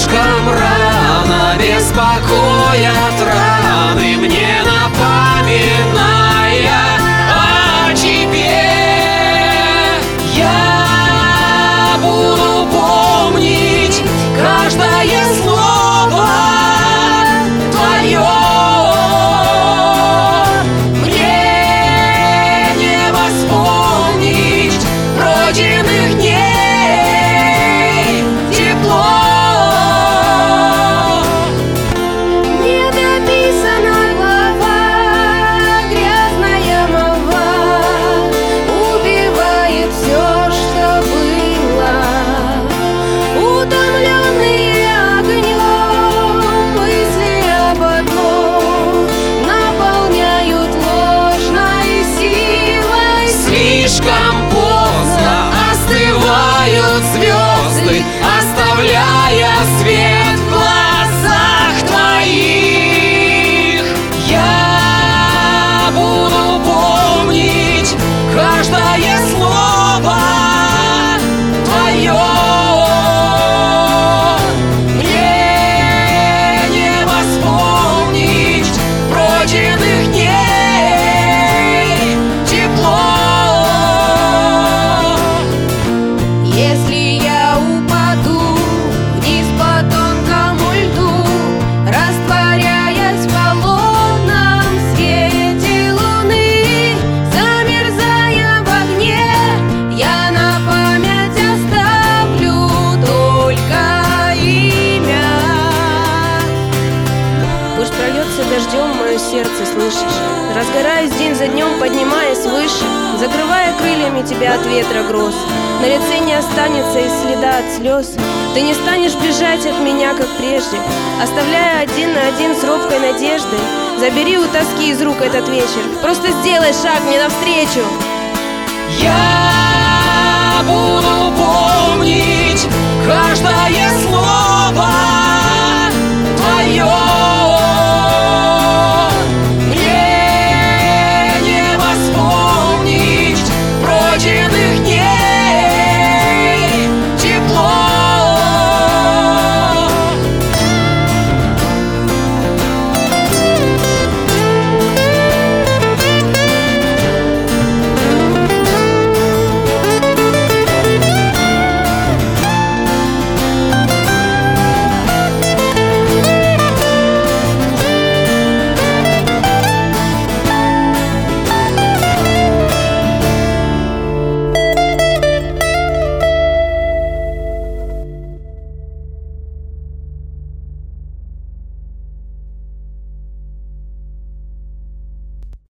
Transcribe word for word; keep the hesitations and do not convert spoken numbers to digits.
слишком рано, беспокоят раны, мне напоминая о тебе. Я буду помнить каждое слово твое. Мне не восполнить пройденных дней тепло. Недописана глава, грязная молва убивает все, что было. Утомленные огнем мысли об одном наполняют ложной силой. Слишком поздно остывают звезды, оставляя свет в глазах твоих. Я буду помнить каждое слово твое. Мне не восполнить пройденных дней тепло. Если я упаду вниз по тонкому льду, растворяясь в холодном свете луны, замерзая в огне, я на память оставлю только имя. Пусть прольется дождем мое сердце, слышишь? Разгораясь день за днем, поднимаясь выше, закрывая крыльями тебя от ветра гроз. На лице не останется и следа от слез. Ты не станешь бежать от меня, как прежде, оставляя один на один с робкой надеждой. Забери у тоски из рук этот вечер, просто сделай шаг мне навстречу. Я буду